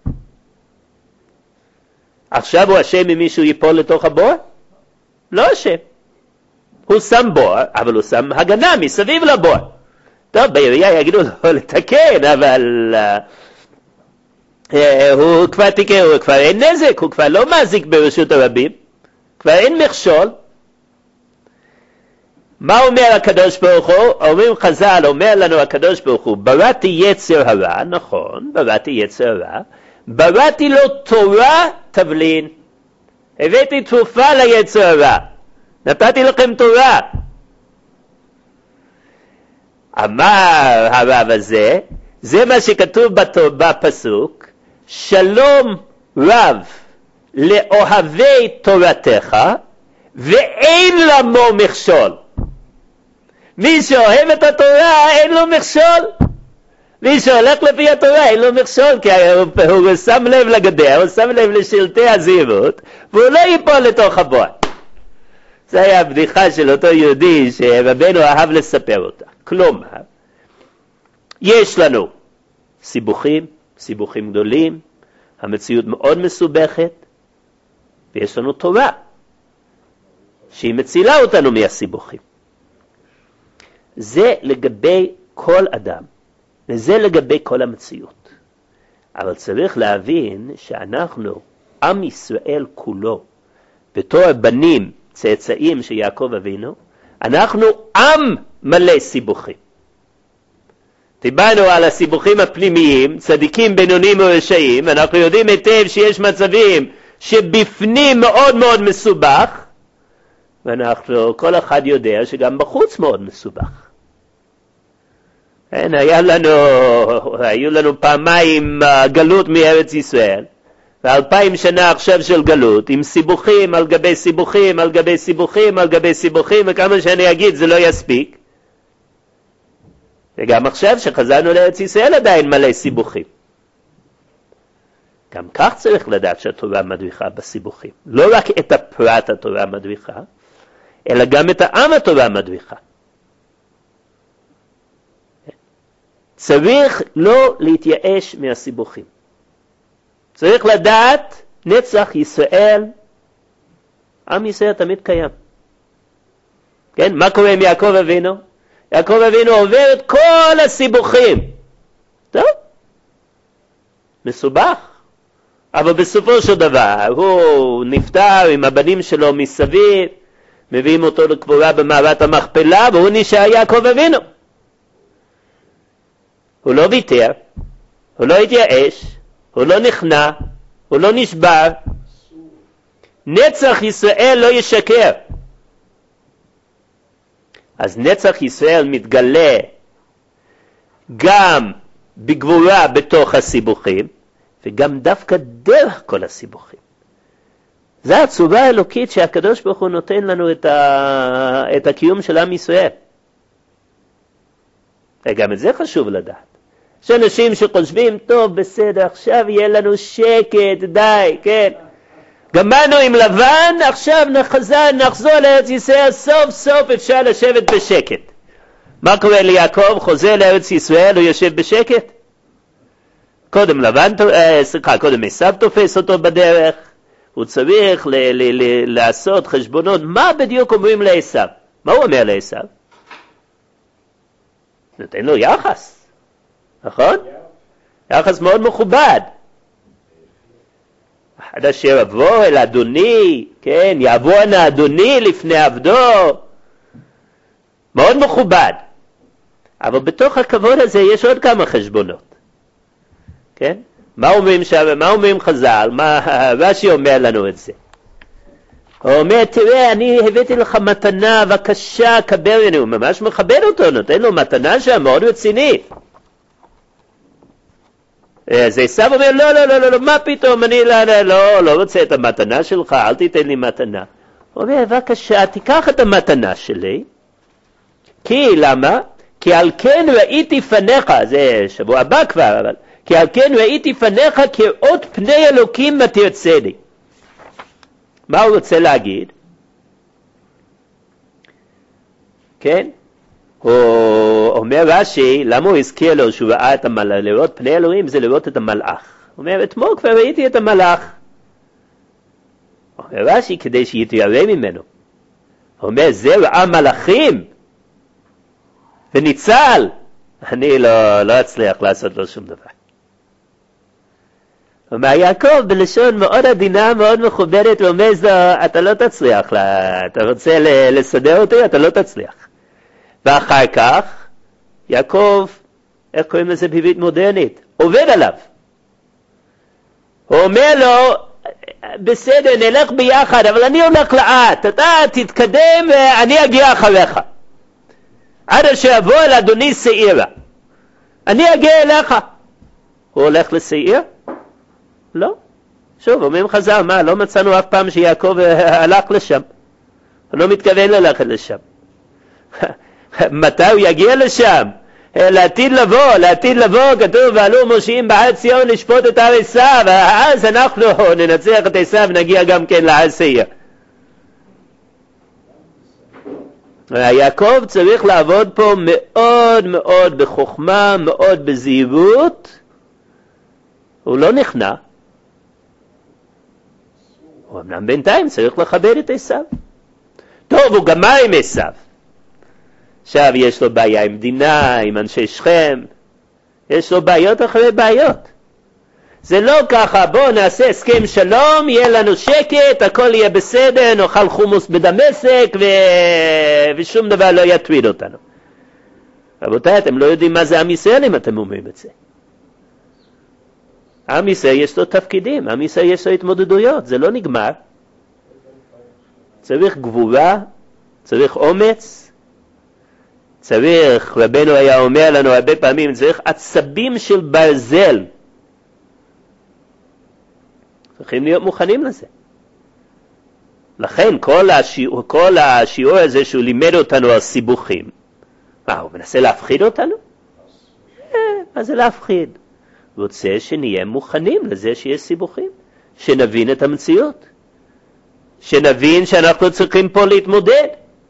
עכשיו הוא אשם אם מישהו ייפול לתוך הבור? לא אשם. הוא שם בור, אבל הוא שם הגנה מסביב לבור. טוב, בעירייה יגידו לו לתקן, אבל uh, הוא כבר תקן, הוא כבר אין נזק, הוא כבר לא מזיק ברשות הרבים, כבר אין מכשול. מה אומר הקדוש ברוך הוא? אומרים חז"ל, אומר לנו הקדוש ברוך הוא, בראתי יצר הרע, נכון, בראתי יצר הרע, בראתי לו תורה תבלין. הבאתי תרופה ליצר הרע. נתתי לכם תורה. אמר הרב הזה, זה מה שכתוב בפסוק, שלום רב לאוהבי תורתך, ואין למו מכשול. מי שאוהב את התורה, אין לו מכשול. מי שהולך לפי התורה, אין לו מכשול, כי הוא, הוא שם לב לגדר, הוא שם לב לשלטי הזהירות, והוא לא ייפול לתוך הבור. זה היה הבדיחה של אותו יהודי שרבנו אהב לספר אותה. כלומר, יש לנו סיבוכים, סיבוכים גדולים, המציאות מאוד מסובכת, ויש לנו תורה, שהיא מצילה אותנו מהסיבוכים. זה לגבי כל אדם, וזה לגבי כל המציאות. אבל צריך להבין שאנחנו, עם ישראל כולו, בתור בנים, צאצאים של יעקב אבינו, אנחנו עם מלא סיבוכים. דיברנו על הסיבוכים הפנימיים, צדיקים, בינונים ורשעים, אנחנו יודעים היטב שיש מצבים שבפנים מאוד מאוד מסובך, ואנחנו, כל אחד יודע שגם בחוץ מאוד מסובך. כן, היה לנו, היו לנו פעמיים גלות מארץ ישראל, ואלפיים שנה עכשיו של גלות, עם סיבוכים על גבי סיבוכים, על גבי סיבוכים, על גבי סיבוכים, וכמה שאני אגיד זה לא יספיק. וגם עכשיו שחזרנו לארץ ישראל עדיין מלא סיבוכים. גם כך צריך לדעת שהתורה מדריכה בסיבוכים. לא רק את הפרט התורה מדריכה, אלא גם את העם התורה מדריכה. צריך לא להתייאש מהסיבוכים. צריך לדעת, נצח ישראל, עם ישראל תמיד קיים. כן, מה קורה עם יעקב אבינו? יעקב אבינו עובר את כל הסיבוכים. טוב, מסובך. אבל בסופו של דבר, הוא נפטר עם הבנים שלו מסביב, מביאים אותו לקבורה במערת המכפלה, והוא נשאר יעקב אבינו. הוא לא ויתר, הוא לא התייאש, הוא לא נכנע, הוא לא נשבר. נצח ישראל לא ישקר. אז נצח ישראל מתגלה גם בגבורה בתוך הסיבוכים, וגם דווקא דרך כל הסיבוכים. זו הצורה האלוקית שהקדוש ברוך הוא נותן לנו את, ה... את הקיום של עם ישראל. וגם את זה חשוב לדעת. יש אנשים שחושבים, טוב, בסדר, עכשיו יהיה לנו שקט, די, כן. גמרנו עם לבן, עכשיו נחזור, נחזור לארץ ישראל, סוף סוף אפשר לשבת בשקט. מה קורה ליעקב? חוזר לארץ ישראל, הוא יושב בשקט? קודם לבן, סליחה, קודם עשיו תופס אותו בדרך, הוא צריך ל- ל- ל- לעשות חשבונות. מה בדיוק אומרים לעשיו? מה הוא אומר לעשיו? נותן לו יחס, נכון? יחס מאוד מכובד. עד אשר אבוא אל אדוני, כן, יבוא אנה אדוני לפני עבדו. מאוד מכובד. אבל בתוך הכבוד הזה יש עוד כמה חשבונות. כן? מה אומרים שם? מה אומרים חז"ל? מה רש"י אומר לנו את זה? הוא אומר, תראה, אני הבאתי לך מתנה, בבקשה, קבל ממני. הוא ממש מכבד אותו, נותן לו מתנה שם מאוד רצינית. אז עשיו אומר, לא, לא, לא, לא, לא, מה פתאום, אני לא, לא, לא, לא רוצה את המתנה שלך, אל תיתן לי מתנה. הוא אומר, בבקשה, תיקח את המתנה שלי, כי למה? כי על כן ראיתי פניך, זה שבוע הבא כבר, אבל, כי על כן ראיתי פניך כראות פני אלוקים מה תרצה לי. מה הוא רוצה להגיד? כן? הוא אומר רש"י, למה הוא הזכיר לו שהוא ראה את המלאך? לראות פני אלוהים זה לראות את המלאך. הוא אומר, אתמול כבר ראיתי את המלאך. הוא אומר רש"י, כדי שיתיירא ממנו. הוא אומר, זה ראה מלאכים וניצל. אני לא, לא אצליח לעשות לו שום דבר. הוא אומר, יעקב בלשון מאוד עדינה, מאוד מכובדת, הוא אומר, אתה לא תצליח, אתה רוצה לסדר אותי, אתה לא תצליח. ואחר כך, יעקב, איך קוראים לזה בעברית מודרנית? עובד עליו. הוא אומר לו, בסדר, נלך ביחד, אבל אני הולך לאט, אתה תתקדם ואני אגיע אחריך. עד אשר אבוא אל אדוני שעירה. אני אגיע אליך. הוא הולך לשעיר? לא. שוב, אומרים חז"ל, מה, לא מצאנו אף פעם שיעקב הלך לשם. הוא לא מתכוון ללכת לשם. מתי הוא יגיע לשם? לעתיד לבוא, לעתיד לבוא, כתוב, ועלו מושיעים בהר ציון לשפוט את הר עשיו, אז אנחנו ננצח את עשיו ונגיע גם כן להר שעיר. יעקב צריך לעבוד פה מאוד מאוד בחוכמה, מאוד בזהירות. הוא לא נכנע. הוא אמנם בינתיים צריך לכבד את עשיו. טוב, הוא גמר עם עשיו. עכשיו יש לו בעיה עם דינה, עם אנשי שכם. יש לו בעיות אחרי בעיות. זה לא ככה, בואו נעשה הסכם שלום, יהיה לנו שקט, הכל יהיה בסדר, נאכל חומוס בדמשק ו... ושום דבר לא יטריד אותנו. רבותיי, אתם לא יודעים מה זה עם ישראל אם אתם אומרים את זה. עם ישראל יש לו תפקידים, עם ישראל יש לו התמודדויות, זה לא נגמר. צריך גבורה, צריך אומץ, צריך, רבנו היה אומר לנו הרבה פעמים, צריך עצבים של ברזל. צריכים להיות מוכנים לזה. לכן כל השיעור, כל השיעור הזה שהוא לימד אותנו על סיבוכים, מה, הוא מנסה להפחיד אותנו? אה, מה זה להפחיד? הוא רוצה שנהיה מוכנים לזה שיש סיבוכים, שנבין את המציאות, שנבין שאנחנו צריכים פה להתמודד.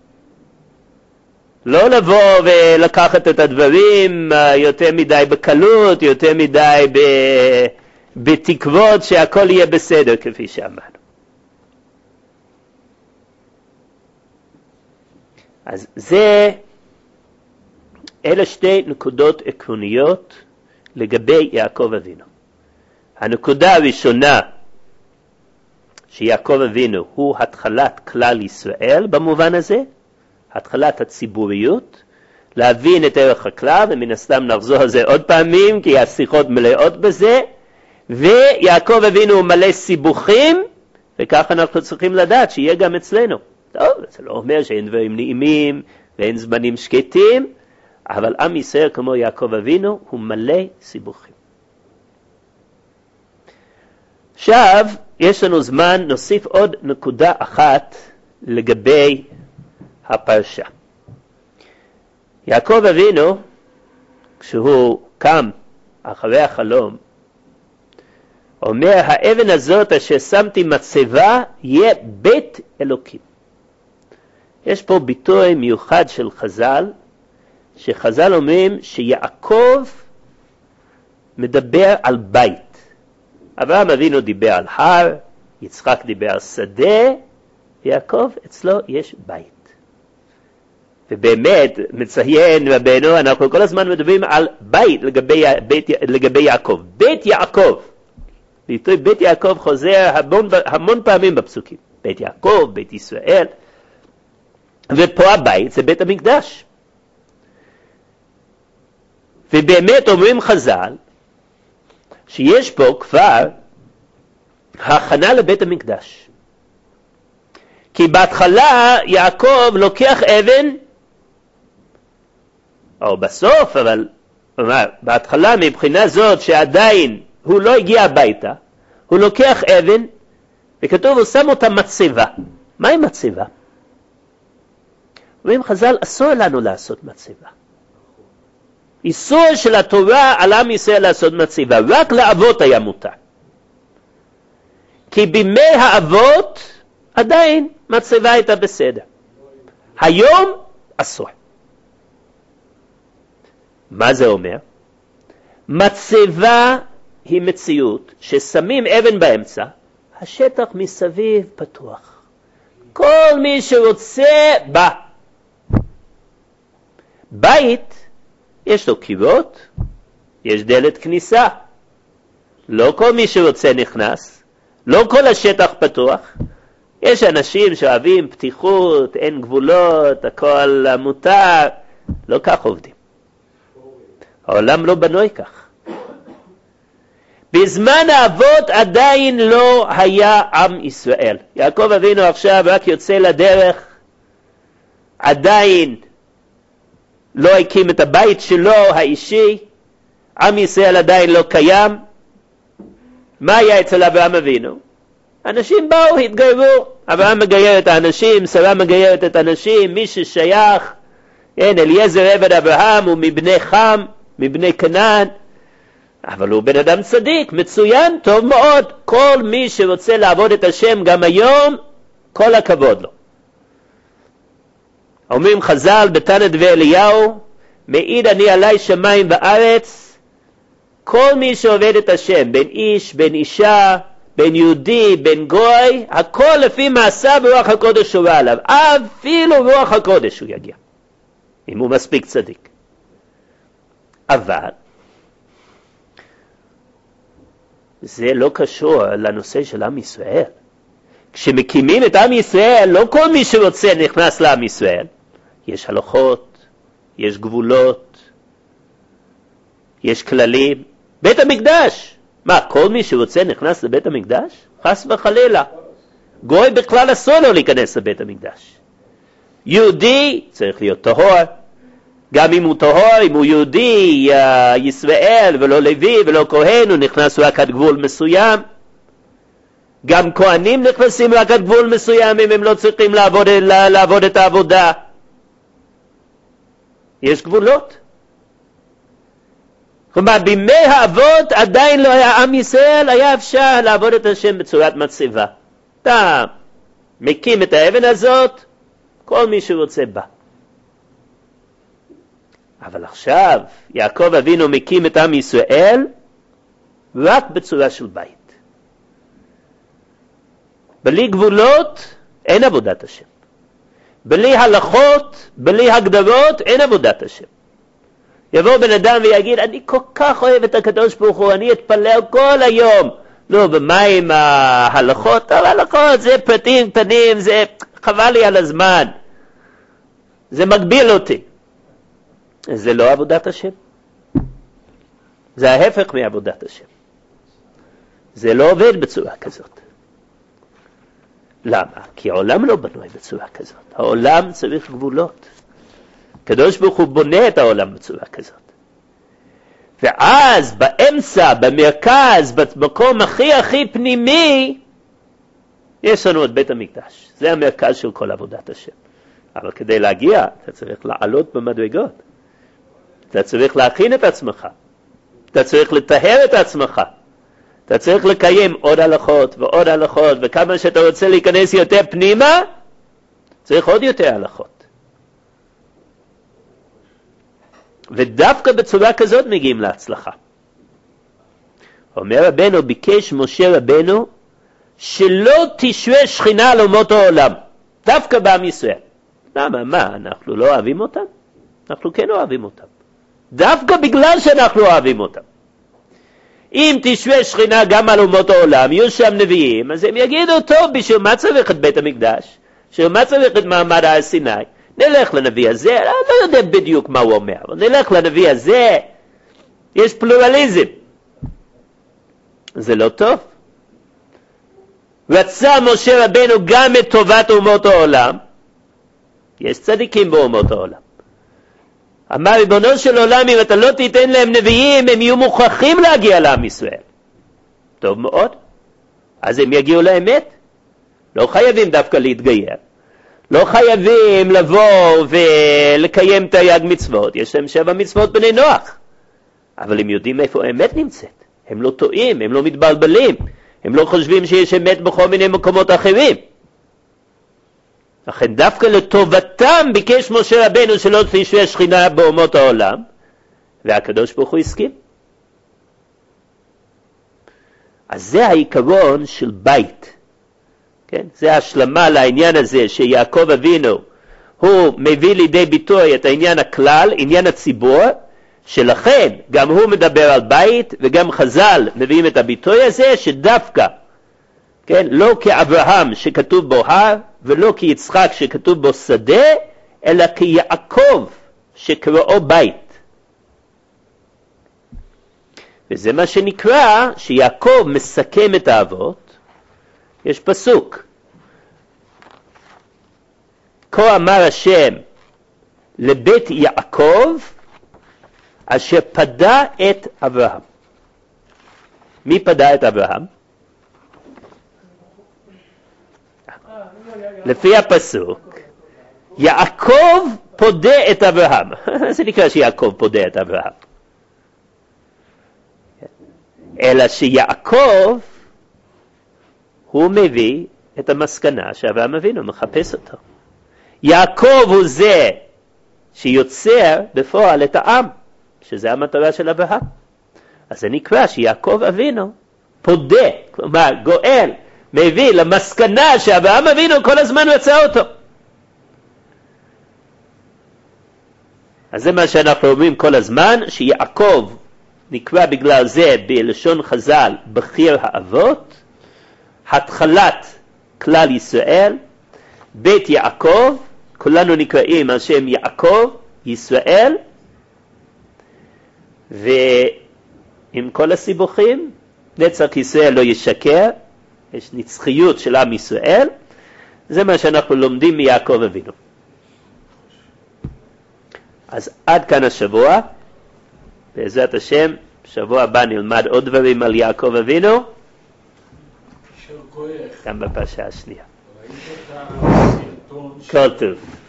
לא לבוא ולקחת את הדברים יותר מדי בקלות, יותר מדי ב... בתקוות שהכל יהיה בסדר כפי שאמרנו. אז זה, אלה שתי נקודות עקרוניות לגבי יעקב אבינו. הנקודה הראשונה, שיעקב אבינו הוא התחלת כלל ישראל במובן הזה, התחלת הציבוריות, להבין את ערך הכלל, ומן הסתם נחזור על זה עוד פעמים, כי השיחות מלאות בזה, ויעקב אבינו הוא מלא סיבוכים, וכך אנחנו צריכים לדעת שיהיה גם אצלנו. טוב, זה לא אומר שאין דברים נעימים, ואין זמנים שקטים, אבל עם ישראל כמו יעקב אבינו הוא מלא סיבוכים. עכשיו, יש לנו זמן, נוסיף עוד נקודה אחת לגבי הפרשה. יעקב אבינו, כשהוא קם אחרי החלום, אומר, האבן הזאת אשר שמתי מצבה יהיה בית אלוקים. יש פה ביטוי מיוחד של חז"ל, שחז"ל אומרים שיעקב מדבר על בית. אברהם אבינו דיבר על הר, יצחק דיבר על שדה, יעקב אצלו יש בית. ובאמת מציין רבנו, אנחנו כל הזמן מדברים על בית לגבי, בית, לגבי יעקב. בית יעקב. ביטוי בית יעקב חוזר המון, המון פעמים בפסוקים. בית יעקב, בית ישראל. ופה הבית זה בית המקדש. ובאמת אומרים חז"ל, שיש פה כבר הכנה לבית המקדש. כי בהתחלה יעקב לוקח אבן, או בסוף, אבל אומר, בהתחלה מבחינה זאת שעדיין הוא לא הגיע הביתה, הוא לוקח אבן, וכתוב הוא שם אותה מצבה. מהי מצבה? אומרים חז"ל, אסור לנו לעשות מצבה. איסור של התורה על עם ישראל לעשות מצבה, רק לאבות היה מותר. כי בימי האבות עדיין מצבה הייתה בסדר. היום אסור. מה זה אומר? מצבה היא מציאות ששמים אבן באמצע, השטח מסביב פתוח. כל מי שרוצה בא. בית יש לו קירות, יש דלת כניסה. לא כל מי שרוצה נכנס, לא כל השטח פתוח. יש אנשים שאוהבים פתיחות, אין גבולות, הכל מותר. לא כך עובדים. העולם לא בנוי כך. בזמן האבות עדיין לא היה עם ישראל. יעקב אבינו עכשיו רק יוצא לדרך, עדיין לא הקים את הבית שלו האישי, עם ישראל עדיין לא קיים. מה היה אצל אברהם אבינו? אנשים באו, התגיירו, אברהם מגייר את האנשים, שרה מגיירת את האנשים, מי ששייך, אין, אליעזר עבד אברהם הוא מבני חם, מבני כנען, אבל הוא בן אדם צדיק, מצוין, טוב מאוד. כל מי שרוצה לעבוד את השם גם היום, כל הכבוד לו. אומרים חז"ל בתנא דבי אליהו, מעיד אני עלי שמיים וארץ, כל מי שעובד את השם, בין איש, בין אישה, בין יהודי, בין גוי, הכל לפי מעשה ברוח הקודש שורה עליו. אפילו רוח הקודש הוא יגיע, אם הוא מספיק צדיק. אבל זה לא קשור לנושא של עם ישראל. כשמקימים את עם ישראל, לא כל מי שרוצה נכנס לעם ישראל. יש הלכות, יש גבולות, יש כללים. בית המקדש, מה, כל מי שרוצה נכנס לבית המקדש? חס וחלילה. גוי בכלל אסור לו להיכנס לבית המקדש. יהודי צריך להיות טהור. גם אם הוא טהור, אם הוא יהודי, ישראל ולא לוי ולא כהן, הוא נכנס רק עד גבול מסוים. גם כהנים נכנסים רק עד גבול מסוים אם הם לא צריכים לעבוד, לעבוד את העבודה. יש גבולות. כלומר, בימי האבות עדיין לא היה עם ישראל, היה אפשר לעבוד את השם בצורת מצבה. אתה מקים את האבן הזאת, כל מי שרוצה בא. אבל עכשיו יעקב אבינו מקים את עם ישראל רק בצורה של בית. בלי גבולות אין עבודת השם. בלי הלכות, בלי הגדרות, אין עבודת השם. יבוא בן אדם ויגיד, אני כל כך אוהב את הקדוש ברוך הוא, אני אתפלל כל היום. לא, ומה עם ההלכות? ההלכות זה פרטים קטנים, זה חבל לי על הזמן. זה מגביל אותי. זה לא עבודת השם. זה ההפך מעבודת השם. זה לא עובד בצורה כזאת. למה? כי העולם לא בנוי בצורה כזאת. העולם צריך גבולות. הקדוש ברוך הוא בונה את העולם בצורה כזאת. ואז באמצע, במרכז, במקום הכי הכי פנימי, יש לנו את בית המקדש. זה המרכז של כל עבודת השם. אבל כדי להגיע, אתה צריך לעלות במדרגות. אתה צריך להכין את עצמך. אתה צריך לטהר את עצמך. אתה צריך לקיים עוד הלכות ועוד הלכות, וכמה שאתה רוצה להיכנס יותר פנימה, צריך עוד יותר הלכות. ודווקא בצורה כזאת מגיעים להצלחה. אומר רבנו, ביקש משה רבנו שלא תשרה שכינה על אומות העולם, דווקא בעם ישראל. למה? מה? אנחנו לא אוהבים אותם? אנחנו כן אוהבים אותם. דווקא בגלל שאנחנו אוהבים אותם. אם תשרה שכינה גם על אומות העולם, יהיו שם נביאים, אז הם יגידו, טוב, בשביל מה צריך את בית המקדש? בשביל מה צריך את מעמד הר סיני? נלך לנביא הזה, אני לא יודע בדיוק מה הוא אומר, אבל נלך לנביא הזה, יש פלורליזם. זה לא טוב. רצה משה רבנו גם את טובת אומות העולם, יש צדיקים באומות העולם. אמר ריבונו של עולם, אם אתה לא תיתן להם נביאים, הם יהיו מוכרחים להגיע לעם ישראל. טוב מאוד. אז הם יגיעו לאמת. לא חייבים דווקא להתגייר. לא חייבים לבוא ולקיים תרי"ג מצוות. יש להם שבע מצוות בני נוח. אבל הם יודעים איפה האמת נמצאת. הם לא טועים, הם לא מתבלבלים. הם לא חושבים שיש אמת בכל מיני מקומות אחרים. לכן דווקא לטובתם ביקש משה רבנו שלא תשרה שכינה באומות העולם, והקדוש ברוך הוא הסכים. אז זה העיקרון של בית. כן? זה השלמה לעניין הזה שיעקב אבינו, הוא מביא לידי ביטוי את העניין הכלל, עניין הציבור, שלכן גם הוא מדבר על בית, וגם חז"ל מביאים את הביטוי הזה, שדווקא, כן, לא כאברהם שכתוב בו הר, ולא כיצחק שכתוב בו שדה, אלא כיעקב שקראו בית. וזה מה שנקרא שיעקב מסכם את האבות. יש פסוק, כה אמר השם לבית יעקב אשר פדה את אברהם. מי פדה את אברהם? לפי הפסוק, יעקב פודה את אברהם. זה נקרא שיעקב פודה את אברהם. אלא שיעקב הוא מביא את המסקנה שאברהם אבינו מחפש אותו. יעקב הוא זה שיוצר בפועל את העם, שזה המטרה של אברהם. אז זה נקרא שיעקב אבינו פודה, כלומר גואל, מביא למסקנה שאברהם אבינו כל הזמן רצה אותו. אז זה מה שאנחנו אומרים כל הזמן, שיעקב נקרא בגלל זה בלשון חז"ל בחיר האבות, התחלת כלל ישראל, בית יעקב, כולנו נקראים על שם יעקב, ישראל, ועם כל הסיבוכים, נצח ישראל לא ישקר, יש נצחיות של עם ישראל, זה מה שאנחנו לומדים מיעקב אבינו. אז עד כאן השבוע, בעזרת השם, שבוע הבא נלמד עוד דברים על יעקב אבינו, גם בפרשה השנייה. כל טוב.